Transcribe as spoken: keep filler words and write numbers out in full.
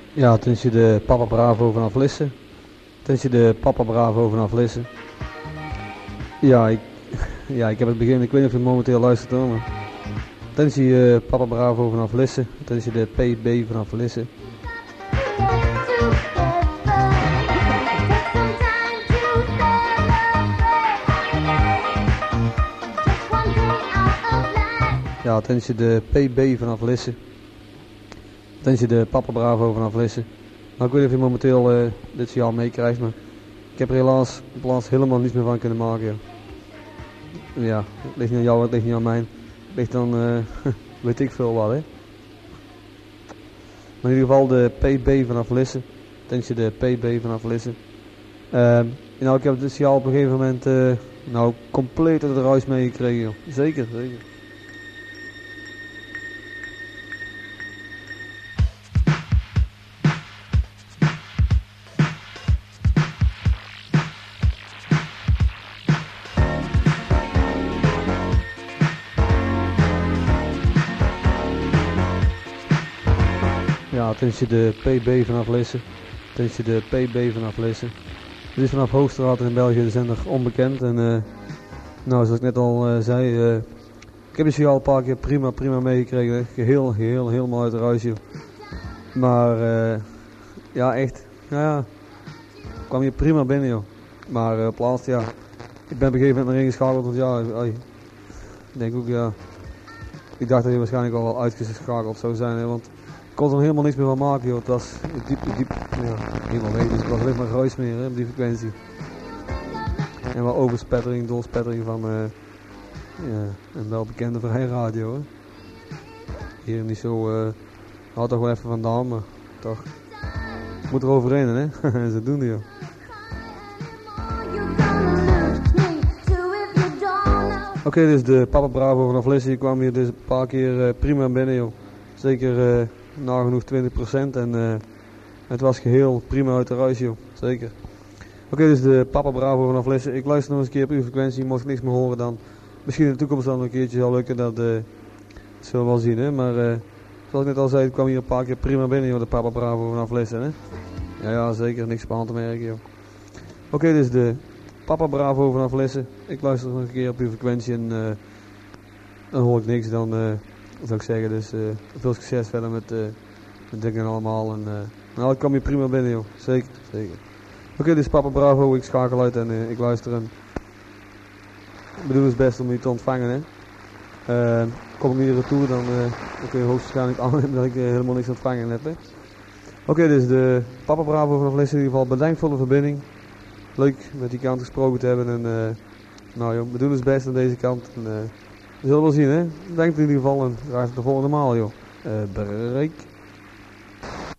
Ja, ten is je de Papa Bravo vanaf Lisse. Ten is je de Papa Bravo vanaf Lisse. Ja, ik, ja, ik heb het begin, ik weet niet of je momenteel luistert hoor, maar... Ten is je uh, Papa Bravo vanaf Lisse. Ten is je de P B vanaf Lisse. Ja, ten is je de P B vanaf Lisse. Ten is je de Papa Bravo vanaf Lisse. Nou, ik weet niet of je momenteel uh, dit signaal meekrijgt, maar ik heb er helaas op plaats helemaal niets meer van kunnen maken. Ja, ja het ligt niet aan jou, het ligt niet aan mij. Het ligt dan, uh, weet ik veel wat, hè. Maar in ieder geval de P B vanaf Lisse. Ten is je de P B vanaf Lisse. Uh, nou, ik heb dit signaal op een gegeven moment, uh, nou, compleet uit de ruis meegekregen, joh. Zeker, zeker. Ja, ten is je de P B vanaf Lisse. Ten is je de P B vanaf Lisse. Dit is vanaf Hoogstraat in België de zender onbekend. En uh, nou, zoals ik net al uh, zei, uh, ik heb de signaal een paar keer prima, prima meegekregen. Geheel, geheel, helemaal uit de ruis, joh. Maar uh, ja, echt, ja, ja, ik kwam hier prima binnen, joh. Maar uh, op laatst, ja, ik ben op een gegeven moment naar ingeschakeld, want ja, ay, ik denk ook, ja, ik dacht dat je waarschijnlijk al wel uitgeschakeld zou zijn, hè, want ik kon er helemaal niks meer van maken, joh. Het was diep, diep, ja, helemaal weg, dus het was alleen maar ruis meer, hè, op die frequentie. En wel overspettering, doorspettering van uh, ja, een welbekende vrijradio, hè. Hier niet zo, uh, had toch wel even vandaan, maar toch, moet er overheen, hè. Ze doen die, joh. Oké, okay, dus de Papa Bravo vanaf Lisse, die kwam hier dus een paar keer uh, prima binnen, joh. Zeker uh, nagenoeg twintig procent en uh, het was geheel prima uit de ruis, joh. Zeker. Oké, okay, dus de Papa Bravo vanaf Lisse. Ik luister nog eens een keer op uw frequentie, mocht ik niks meer horen dan. Misschien in de toekomst dan een keertje zal lukken, dat, uh, dat zullen we wel zien, hè. Maar uh, zoals ik net al zei, het kwam hier een paar keer prima binnen, joh, de Papa Bravo vanaf Lisse, hè. Ja, ja, zeker, niks op aan te merken, joh. Oké, okay, dus de Papa Bravo vanaf Lisse. Ik luister nog een keer op uw frequentie en uh, dan hoor ik niks, dan uh, zou ik zeggen, dus uh, veel succes verder met, uh, met dingen allemaal. En, uh, nou, ik kwam hier prima binnen, joh. Zeker, zeker. Oké, okay, dit is Papa Bravo, ik schakel uit en uh, ik luister en ik bedoel het best om u te ontvangen, hè. Uh, kom ik hier retour, dan, uh, dan kun je hoogstwaarschijnlijk aannemen dat ik uh, helemaal niks ontvangen heb, hè. Oké, okay, dus de Papa Bravo vanaf Lisse in ieder geval, bedankt voor de verbinding. Leuk met die kant gesproken te hebben en uh, nou joh, we doen het best aan deze kant. En, uh, we zullen wel zien, hè. Bedankt in ieder geval en graag tot de volgende maal, joh. Uh, break.